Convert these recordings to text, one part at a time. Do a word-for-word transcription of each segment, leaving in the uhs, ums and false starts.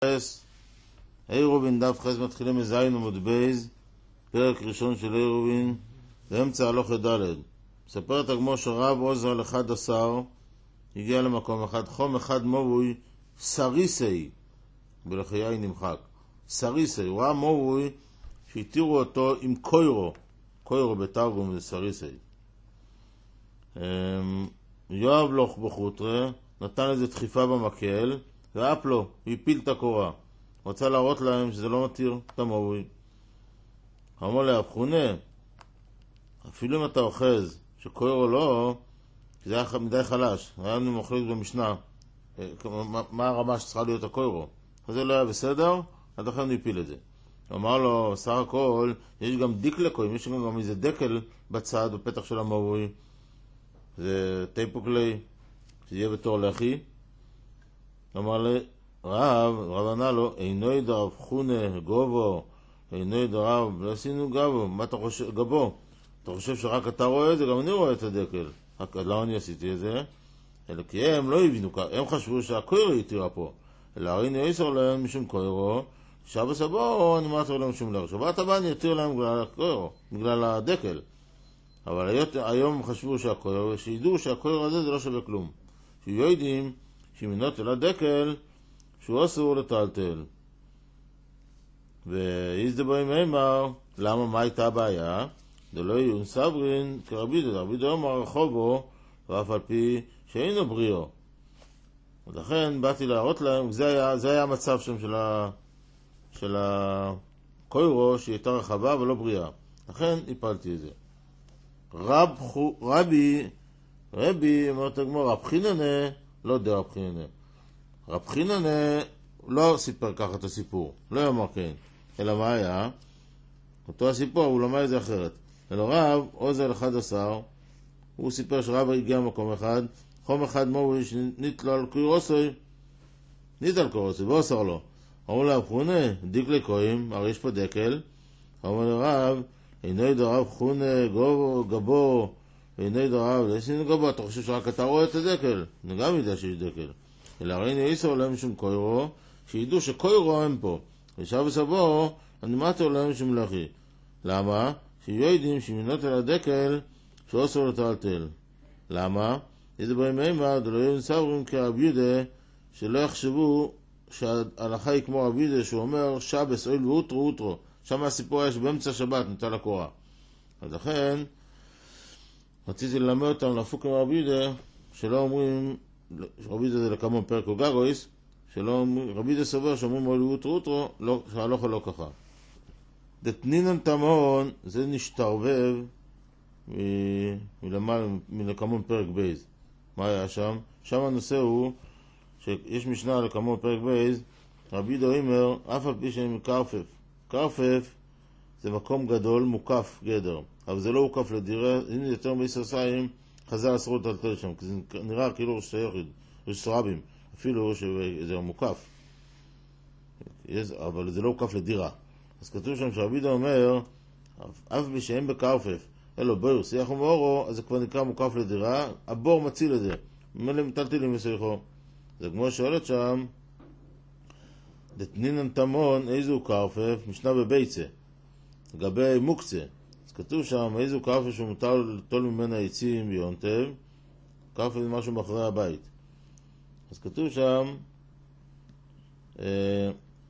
עירובין דף חס מתחילים מזין עמוד בייז, פרק ראשון של עירובין, באמצע הלוכת ד'. מספר את הגמור שרב עוזר לאחד עשר, הגיע למקום אחד, חום אחד מובוי סריסי, בלחיי נמחק. סריסי, הוא ראה מובוי שהתירו אותו עם קוירו, קוירו בתרגום זה סריסי. יואב לוך בחוטרה, נתן איזה דחיפה במקל, ואף לו, והפיל את הקורה. רוצה להראות להם שזה לא מתיר את המובוי. אמר לאב חונה, אפילו אם אתה אוחז שקוירו לא, זה היה מדי חלש, היה לנו מוחלט במשנה, מה הרמה שצריכה להיות הקוירו. אז זה לא היה בסדר, עד אחרי הוא הפיל את זה. אמר לו, סך הכל, יש גם דיקלקוים, יש גם איזה דקל בצד, בפתח של המובוי. זה טייפוקלי, שיהיה בתור לחי. אמר לי, רב, רב ענה לו, אינו דרב חונה גובו, אינו דרב, לא עשינו גבו, מה אתה חושב, גבו? אתה חושב שרק אתה רואה את זה? גם אני רואה את הדקל. למה אני עשיתי את זה? אלא כי הם לא הבינו, הם חשבו שהקוירו יתירה פה. אלא הריני איסור להם משום קוירו, שבס הבא אני מעטר להם שום לר. שבת הבא אני יתיר להם בגלל הקוירו, בגלל הדקל. אבל היום חשבו שהקוירו, שידעו שהקוירו הזה זה לא שווה כלום. שיהיו יודעים שמנות אל הדקל, שהוא אסור לטלטל. ואיזדברים אמר, למה, מה הייתה הבעיה? זה לא יהיו סברין כרבידו, רבידו אמר רחובו, ואף על פי שאינו בריאו. ולכן באתי להראות להם, זה היה, זה היה המצב שם של, ה, של הקוירו, שהיא הייתה רחבה ולא בריאה. לכן הפלתי את זה. רב, רבי, רבי, אמרת הגמור, רב חיננה, לא יודע רב חיננה. רב חיננה לא סיפר ככה את הסיפור, לא אמר כן. אלא מה היה? אותו הסיפור, הוא למד את זה אחרת. אלא רב, עוזר אחד עשר, הוא סיפר שרב הגיע למקום אחד, חום אחד מובוי שנית לו על קוירוסוי, נית על קוירוסוי, ועושר לו. אמרו לה, חונה, דיק לקויים, הרי יש פה דקל. אמרו לרב, אינו דרב חונה גבו, גבו, אינו דרב, לסינו גבו, אתה חושב שרק אתה רואה את הדקל? אני גם יודע שיש דקל. אלא הרי נאיסו להם שום קוירו, שידעו שקוירו הם פה. ושב וסבו, אני מעטר להם שום לחי. למה? שיהיו יודעים שמנות על הדקל, שאוסר לטלטל. למה? איזה בהם אימא, דלו יהיו סברים כרב יהודה, שלא יחשבו שההלכה היא כמו רב יהודה, שהוא אומר שבס אויל ואוטרו אוטרו. שם הסיפור היה שבאמצע שבת נטל הקורה. אז לכן, רציתי ללמד אותם להפוק עם רב יהודה, שלא אומרים, רב יהודה זה לכמון פרק או גגויס, שלא אומרים, רב יהודה סובר שאומרים אויל ואוטרו אוטרו, לא, שהלוכה לא ככה. דתנינן תמון, זה נשתרבב מלמעלה, מלכמון פרק בייז. מה היה שם? שם הנושא הוא שיש משנה לכמון פרק בייז, רבי יהודה אומר, אף על פי שהם קרפף. קרפף זה מקום גדול, מוקף גדר, אבל זה לא מוקף לדירה, הנה יותר ביסוסיים, חזר עשרות לטלטל שם, כי זה נראה כאילו ראש יחיד, ראש סרבים, אפילו שזה מוקף, אבל זה לא מוקף לדירה. אז כתוב שם שרבי יהודה אומר, אף פי שהם בקרפף, אלו בור, שיח ומאורו, אז זה כבר נקרא מוקף לדירה, הבור מציל את זה, ממילא מטלטלים מסריחו. זה כמו שואלת שם, דתנינן תמון, איזו קרפף, משנה בביצה, לגבי מוקצה. אז כתוב שם, איזו קרפף שהוא מותר לטול ממנה עצים ביונטב, קרפף זה משהו מאחורי הבית. אז כתוב שם, אה,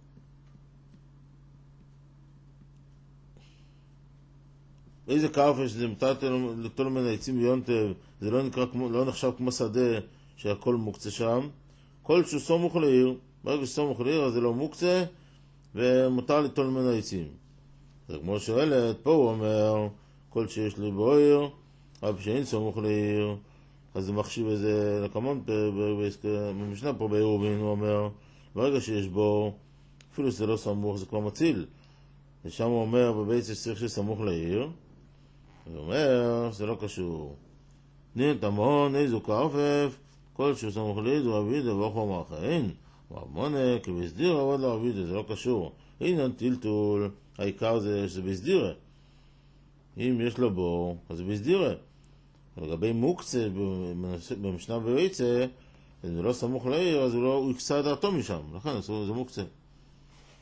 איזה קרפף שזה מותר לטול ממנה עצים ביונטב, זה לא, נקרא, לא נחשב כמו שדה שהכל מוקצה שם. כל שהוא סמוך לעיר, ברגע שסמוך לעיר, אז זה לא מוקצה, ומותר ליטול ממנו עצים. זה כמו שואלת, פה הוא אומר, כל שיש לי בעיר, אבל שאין סמוך לעיר, אז זה מחשיב איזה לקמון, במשנה פה בעירובין, הוא אומר, ברגע שיש בו, אפילו שזה לא סמוך, זה כבר מציל. ושם הוא אומר, בבית שצריך שסמוך לעיר, הוא אומר, זה לא קשור. נין תמון, איזו קרפף, כל שהוא סמוך לעיר, זה רבי יהודה, ואוכו מאחרין. מונה, כי בסדירה עוד לא רבי יהודה, זה לא קשור. הנה טלטול, העיקר זה שזה בסדירה. אם יש לו בור, אז זה בסדירה. לגבי מוקצה, במשנה בביצה, אם זה לא סמוך לעיר, אז הוא, לא, הוא יקסה דעתו משם, לכן זה מוקצה.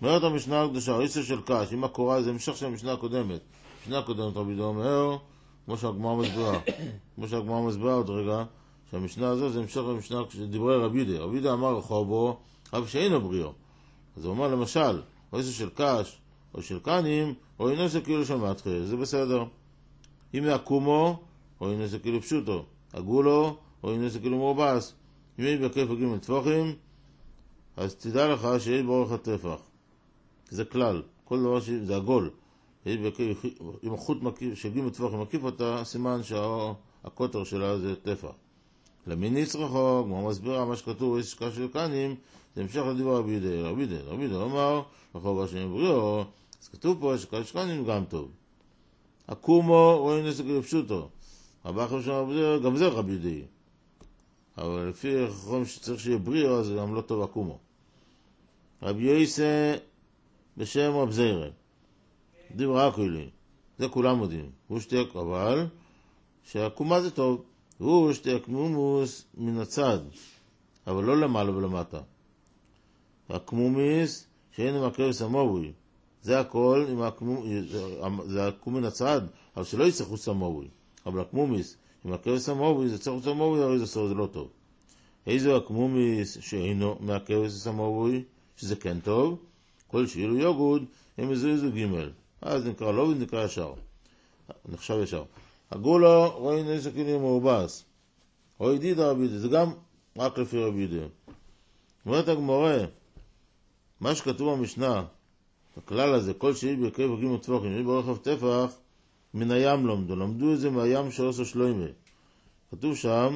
אומרת המשנה הקדושה, איסר של קש, אם הקורה זה המשך של המשנה הקודמת. המשנה הקודמת רבי יהודה אומר, כמו שהגמרא מסבירה, כמו שהגמרא מסבירה עוד רגע, שהמשנה הזו זה המשך למשנה שדברי רבי יהודה. רבי יהודה אמר רחובו, אף שאינו בריאו. אז הוא אומר למשל, או איסר של קש, או של קנים, או אינו זה כאילו של מתחיל, זה בסדר. אם זה עקומו, או אינו זה כאילו פשוטו. עגולו, או אינו זה כאילו מורבס. אם יש בכיף הגיעים לטפוחים, אז תדע לך שיש באורך הטפח. זה כלל, כל דבר שזה עגול. אם החוט שהגיעים לטפוחים מקיף אותה, סימן שהקוטר שלה זה טפח. למין נצרכו, כמו מסבירה מה שכתוב, יש שקש של קנים, זה המשך לדבר רבי יהודה. רבי יהודה, רבי יהודה אמר, רחוב השני בריאו, אז כתוב פה שקש של קנים גם טוב. עקומו, רואים נסק לפשוטו. הבא אחרי שם רבי יהודה, גם זה רבי יהודה. אבל לפי חכם שצריך שיהיה בריאו, אז זה גם לא טוב עקומו. רבי יוסי בשם רב זירא. דברה כולי. זה כולם יודעים. הוא שתק, אבל שהעקומה זה טוב. הוא שתק מומוס מן הצד, אבל לא למעלה ולמטה. הקמומיס שאין מקרס המובוי. זה הכל, זה הקום מן הצד, אבל שלא יצטרכו סמובוי. אבל הקמומיס, אם הקרס המובוי, זה צריך סמובוי, הרי זה סוד, זה לא טוב. איזו הקמומיס שאינו מהקרס המובוי, שזה כן טוב, כל שאילו יוגוד, הם מזויזו ג' אז נקרא לא ונקרא ישר. נחשב ישר. הגולו רואים נסק כאילו מאובס. או ידיד רבי יהודה, זה גם רק לפי רבי יהודה. אומרת הגמרא, מה שכתוב במשנה, הכלל הזה, כל שאיל ברכב וגימו טפוחים, יש ברכב טפח, מן הים לומדו. למדו את זה מהים של עשו שלוימה. כתוב שם,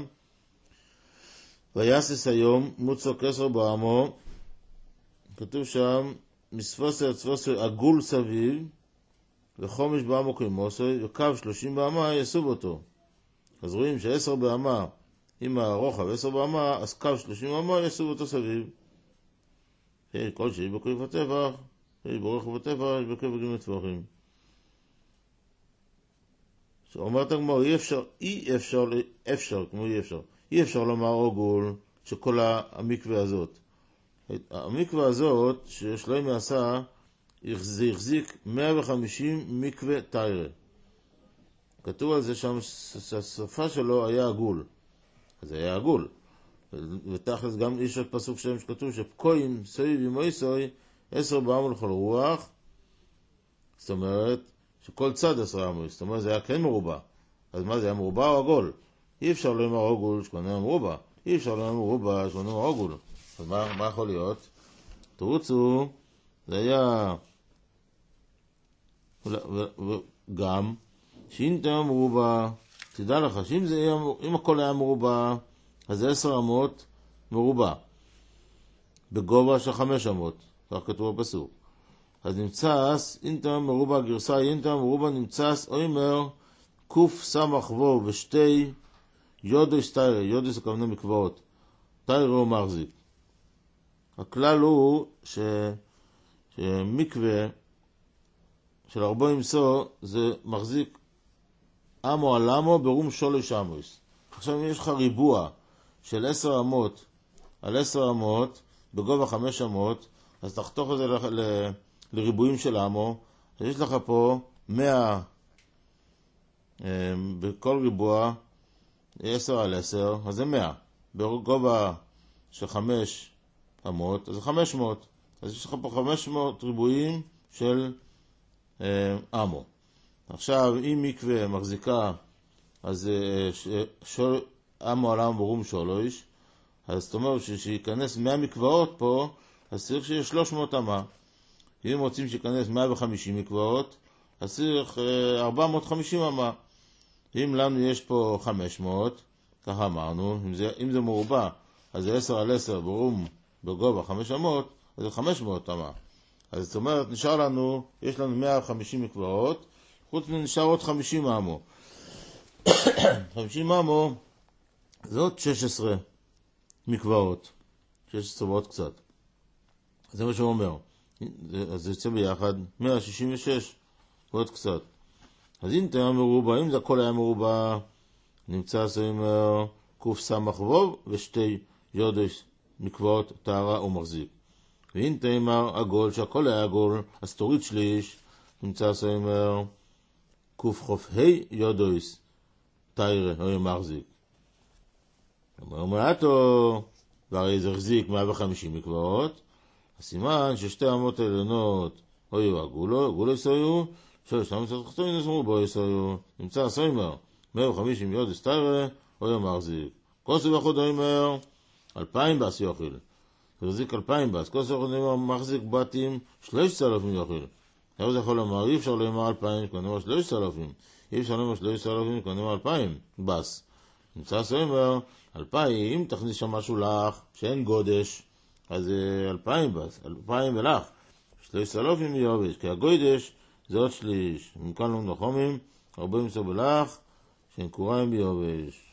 ויסס היום, מוצו כסר בעמו, כתוב שם, מספוסר צפוסר עגול סביב, וחומש בעמו כמוסוי, וקו שלושים בעמה יסוב אותו. אז רואים שעשר בעמה, עם הרוחב עשר בעמה, אז קו שלושים בעמה יסוב אותו סביב. כל שיש בקריב הטבח, יש ברוחב הטבח, יש בקריב וגימות טפוחים. אומרת הגמרא, אי אפשר, אי אפשר, אפשר, כמו אי אפשר, אי אפשר לומר עוגול שכל המקווה הזאת. המקווה הזאת ששלוימי עשה, זה החזיק מאה וחמישים מקווה טיירה. כתוב על זה שם שהשפה שלו היה עגול. אז זה היה עגול. ותכלס גם יש עוד פסוק שלהם שכתוב שפקויים סויב עם אויסוי עשר בעם לכל רוח. זאת אומרת שכל צד עשר עמוס. זאת אומרת זה היה כן מרובע. אז מה זה היה מרובע או עגול? אי אפשר לומר עגול שכונה היה מרובע. אי אפשר לומר מרובע שכונה היה עגול. אז מה, מה יכול להיות? תרוצו, זה היה וגם שאם היה מרובע, תדע לך שאם זה היה, אם הכל היה מרובע, אז זה עשר אמות מרובע בגובה של חמש אמות, כך כתוב בפסוק. אז נמצאס אינטר מרובע גרסה אינטר מרובע נמצאס אוימר קוף סמך וו ושתי יודוס טיירה. יודוס הכוונה מקוואות, טיירה הוא מחזיק. הכלל הוא ש... שמקווה של ארבו ימסו זה מחזיק אמו על אמו ברום שולש אמוס. עכשיו אם יש לך ריבוע של עשר אמות על עשר אמות בגובה חמש אמות, אז תחתוך את זה ל... ל... לריבועים של אמו, אז יש לך פה מאה בכל ריבוע עשר על עשר, אז זה מאה. בגובה של חמש אמות, אז זה חמש מאות. אז יש לך פה חמש מאות ריבועים של אמו. עכשיו, אם מקווה מחזיקה, אז שול, אמו על אמו ברום שולוש, אז זאת אומרת שיכנס מאה מקוואות פה, אז צריך שיהיה שלוש מאות אמה. אם רוצים שיכנס מאה וחמישים מקוואות, אז צריך ארבע מאות וחמישים אמה. אם לנו יש פה חמש מאות, ככה אמרנו, אם זה, אם זה מרובע, אז זה עשר על עשר ברום בגובה חמש אמות, אז זה חמש מאות אמה. אז זאת אומרת, נשאר לנו, יש לנו מאה וחמישים מקוואות, חוץ מנשאר עוד חמישים אמו. חמישים אמו, זה עוד שש עשרה מקוואות. שש עשרה ועוד קצת. זה מה שהוא אומר. אז זה יוצא ביחד מאה שישים ושש ועוד קצת. אז אם זה היה מרובע, אם זה הכל היה מרובע, נמצא סיימר קוף סמך ווב ושתי יודש מקוואות טהרה ומחזיק. ואין תאמר עגול, שהכל היה עגול, אז תוריד שליש, נמצא סיימר, קוף חוף ה' יודויס, תיירה, או מחזיק. אומר מעטו, והרי זה החזיק מאה וחמישים מקוואות, הסימן ששתי אמות העליונות, אוי עגולו, עגולו יסויו, שלוש אמות התחתונים נסמרו בו יסויו, נמצא סיימר, מאה וחמישים יודויס תיירה, או מחזיק. כוסו בחוד אומר, אלפיים בס יוחיל. זה מחזיק אלפיים בס. כוסו בחוד אומר, מחזיק בתים שלושת אלפים יוחיל. איך זה יכול לומר? אי אפשר לומר אלפיים, כי נאמר שלושת אלפים. אי אפשר לומר שלושת אלפים, כי נאמר אלפיים בס. נמצא סיימר, אלפיים, אם תכניס שם משהו לך, שאין גודש, אז אלפיים בס, אלפיים ולך. שלושת אלפים יובש, כי הגודש זה עוד שליש. מכאן לא נחומים, הרבה מצוא בלך, שאין קוראים ביובש.